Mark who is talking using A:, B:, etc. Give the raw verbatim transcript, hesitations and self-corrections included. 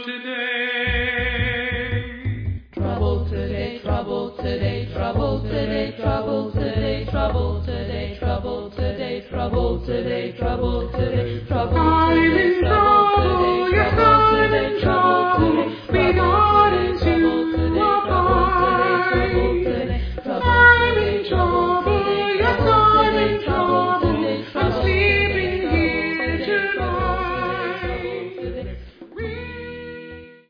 A: Trouble today, trouble today, trouble today, trouble today, trouble today, trouble today, trouble today, trouble today, trouble today, trouble today, trouble